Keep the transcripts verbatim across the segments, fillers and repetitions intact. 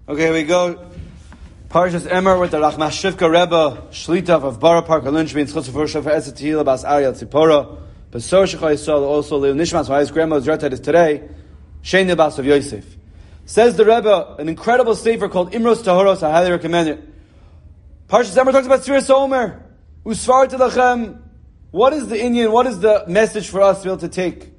Okay, here we go. Parshas Emor with the Rachmas Shivka Rebbe, Shlita of Bara Park, Alunshvi, and Schutz for Etzet Tehillah, Bas Ariel Tzipora, Besor Shechai Yisrael, also Leil Nishmas, why his grandmother's Zertat is today, Shein Bas of Yosef. Says the Rebbe, an incredible sefer called Imros Tahoros, I highly recommend it. Parshas Emor talks about Sfiras Omer, Usvar Telachem. What is the Indian, what is the message for us to be able to take?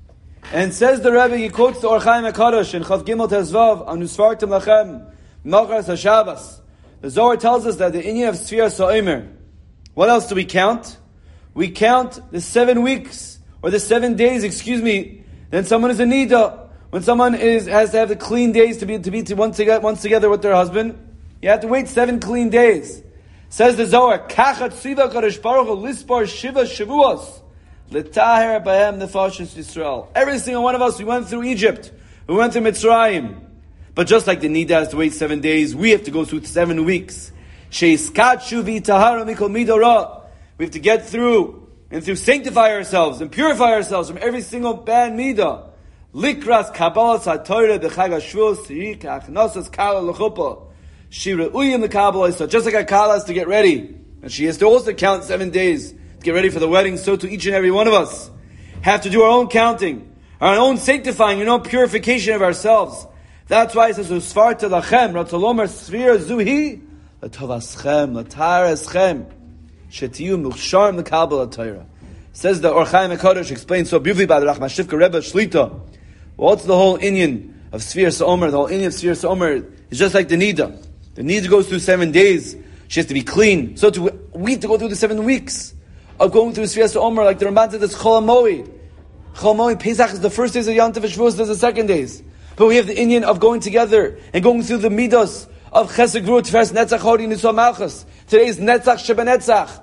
And says the Rebbe, he quotes the Or Chaim HaKadosh in Chav Gimel Tezvav, on Usvar Telachem, Malchas HaShabbos. The Zohar tells us that the Inyan of Sfiras Omer. What else do we count? We count the seven weeks, or the seven days, excuse me, then someone is a Nida. When someone is has to have the clean days to be to be to once together, once together with their husband, you have to wait seven clean days. Says the Zohar, Kachat Tziva Kadosh Baruch Hu Lispar Shiva Shavuos L'Taher Bahem Nefashos Yisrael. Every single one of us, we went through Egypt, we went through Mitzrayim. But just like the Nida has to wait seven days, we have to go through seven weeks. She'iskatshu v'tahara mikol midora. We have to get through and through sanctify ourselves and purify ourselves from every single bad Nida. Likras kabbalas ha'torah b'chag ha'shvuos siri ka'achnosas kala l'chuppah. She re'uyim l'kabbalah. So just like a kala has to get ready, and she has to also count seven days to get ready for the wedding, so to each and every one of us have to do our own counting, our own sanctifying, our own purification of ourselves. That's why it says, Usvar telachem, Ratzalomer Sfira Zuhi, Latovaschem, Latareschem, Shetiyu Muksharm L'Kabel L'Torah. Says the Or Chaim HaKadosh, explains so beautifully by the Rachmas Shivka Rebbe Shlita. What's the whole Inyan of Sfiras Omer? The whole Inyan of Sfiras Omer is just like the Nida. The Nida goes through seven days, she has to be clean. So to, we have to go through the seven weeks of going through Sfiras Omer, like the Ramban said, it's Chol HaMoed. Chol HaMoed, Pesach is the first days of Yom Tov, Shavuos is the second days. But we have the Inyan of going together and going through the midos of Chesed Gvura Tiferes Netzach Hodi Nisuah Malchus. Today is Netzach Shebenetzach.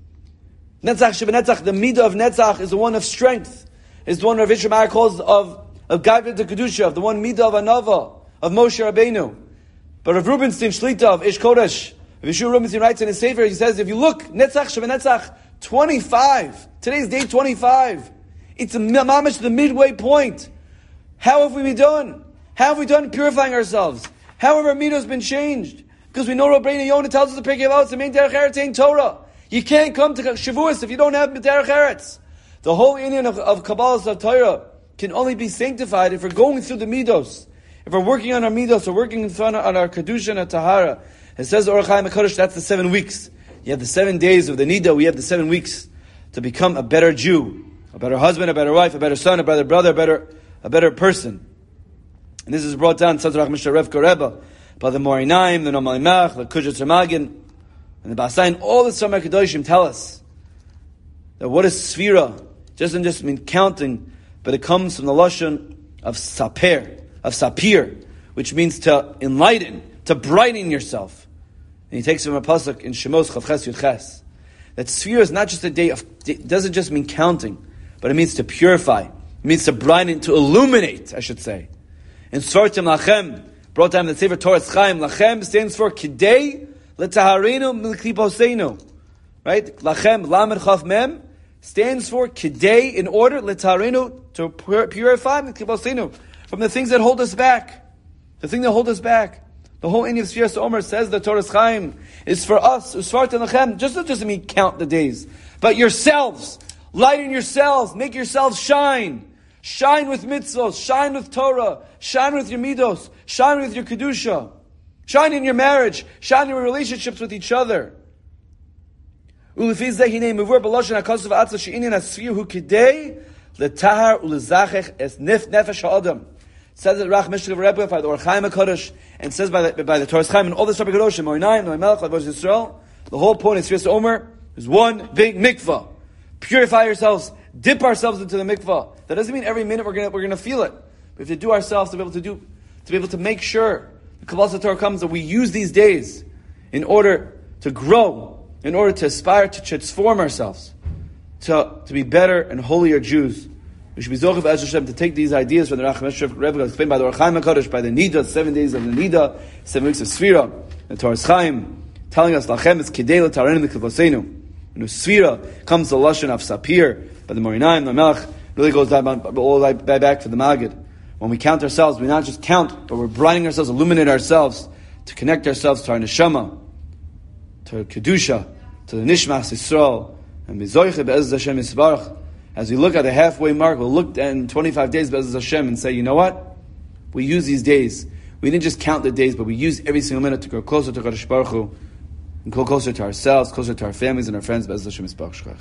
Netzach Shebenetzach. The midah of Netzach is the one of strength. Is the one Rav Yisrael Meir calls of of Gavit to Kedusha, of the one midah of Anava, of Moshe Rabbeinu. But Rav Rubinstein Shlita of Ish Kodesh, Rav Yeshua Rubinstein writes in his sefer, he says, if you look, Netzach Shebenetzach twenty-five. Today's day twenty-five. It's a mamish the midway point. How have we been done? How have we done purifying ourselves? How have our midos been changed? Because we know Rabbeinu Yonah tells us the Pirkei Avos, the main Derech Eretz ain't Torah. You can't come to Shavuos if you don't have Derech Eretz. The whole Inyan of, of Kabbalah of Torah can only be sanctified if we're going through the midos. If we're working on our midos, or working on our, on our Kedusha and our Tahara. It says the Or Chaim HaKadosh, that's the seven weeks. You have the seven days of the Nida, we have the seven weeks to become a better Jew, a better husband, a better wife, a better son, a better brother, a better a better person. And this is brought down, Tzad Rachmas Sharevka Rebbe, by the Morinaim, the Nomal Imach, the Kujat Ramagin, and the Basayin. All the Samar Kedoshim tell us that what is Sfira doesn't just mean counting, but it comes from the Lashon of Saper, of Sapir, which means to enlighten, to brighten yourself. And he takes from a pasuk in Shemos Chav Ches Yud Ches, that Sfira is not just a day of, it doesn't just mean counting, but it means to purify. It means to brighten, to illuminate, I should say. And Svartim Lachem, brought down the Sefer Torah Chaim, Lachem stands for Kidei L'Taharenu M'Kliposeinu. Right? Lachem, Lamed Chaf Mem, stands for Kidei, in order, L'Taharenu, to purify M'Kliposeinu, from the things that hold us back. The thing that hold us back. The whole Inyan of Sfiras Omer, says the Torah Chaim, is for us, Svartim Lachem, just not just mean count the days, but yourselves. Lighten yourselves, make yourselves shine. Shine with mitzvos, shine with Torah, shine with your midos, shine with your kedusha, shine in your marriage, shine in your relationships with each other. Says the Rachmas Shivka Rebbe by the Or Chaim HaKadosh, and says by the, by the Torah Chaim and all the Shabbat Kedoshim, Morinayim, Noamelech, Lavos Yisrael. The whole point of Sfiras Omer is one big mikvah. Purify yourselves, dip ourselves into the mikvah. That doesn't mean every minute we're gonna we're gonna feel it. We have to do ourselves to be able to do to be able to make sure the Kabbalah Torah comes that we use these days in order to grow, in order to aspire to transform ourselves, to, to be better and holier Jews. We should be zocheh b'ez Hashem to take these ideas from the Rachmas Shivka Rebbe, explained by the Or Chaim HaKadosh, by the Nida, seven days of the Nida, seven weeks of Sfira, the Torah Chaim, telling us Lachem is Kidei L'Taharenu M'Kliposeinu. You know, Sfira comes the Lashon of Sapir, by the Morinaim, the Melech, really goes down, all the way back to the Magid. When we count ourselves, we not just count, but we're brightening ourselves, illuminate ourselves to connect ourselves to our neshama, to our kedusha, to the nishmas Yisrael, and mizoiche be'ezaz Hashem Yisbarach. As we look at the halfway mark, we'll look in twenty-five days be'ezaz Hashem and say, you know what? We use these days. We didn't just count the days, but we use every single minute to go closer to Kadosh Baruch Hu, and go closer to ourselves, closer to our families and our friends be'ezaz Hashem Yisbarach.